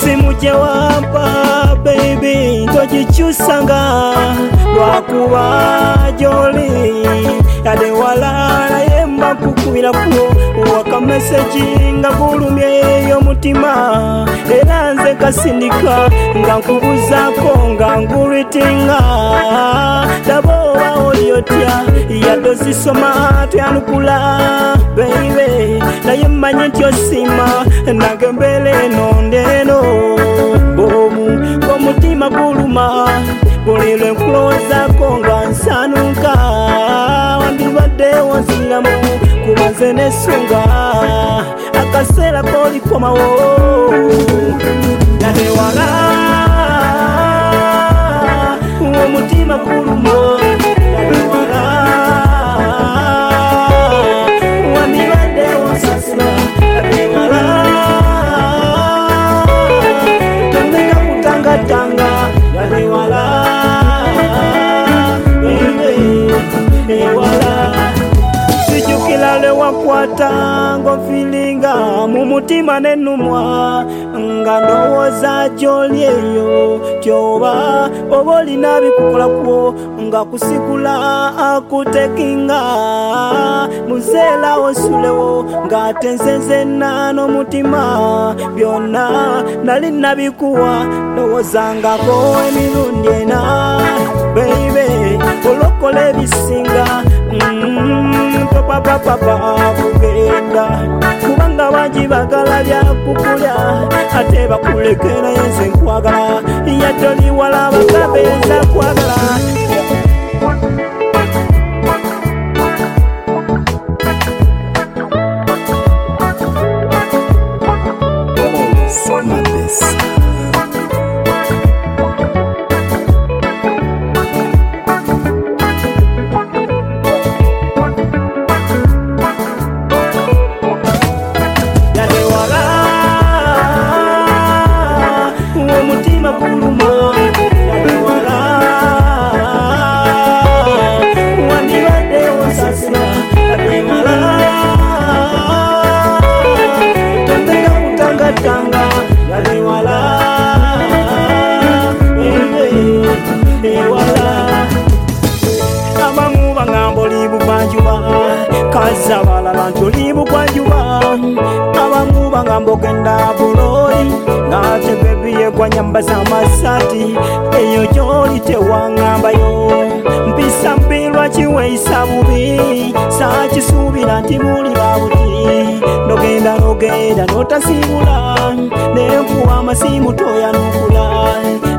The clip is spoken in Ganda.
simuje wampa baby tojichusanga lwakuba joli yade walala yemba kukubira kuo waka message nga gulumye yomutima era nze kasindika nga nkubuzako nga nguritinga daboba oliotya yadozisoma tyanukula baby naye mmanye nti osima nange mbele nondeno bomu omutima guluma buli lwe nkulowozako nga nsanuka wandibadde wonziramu kuba nze nesunga akaseera kolikomawo nadewala omutima guluma nadewala wandibadde wonsasira nadewala tondeka kutangatanga nadewala sijukila lewakwata ngofilinga mumutima nenumwa nga ndowooza jolyeyo tyoba oba olina bikukolako nga kusigula akutekinga muzeela osulewo ng'ate nzenzenna n'omutima byonna nali nabikuwa ndowoozangako emirundi ena baby olokola ebisinga papapapapa kugenda kubanga bangi bagala byakukulya ate bakulekera yenze nkwagala yatoliwala bakabeeza kwagala kazabalala ntolibu kwanjuba abamu bangamba ogenda buloli ng'ate bebi yegwanyambaza amasati eyo gyoli tewaŋŋambayo mpisa mpirwa kiweisa bubi saakisuubira nti bulira buti nogenda notasiibula nenkuwa amasimu toyanukula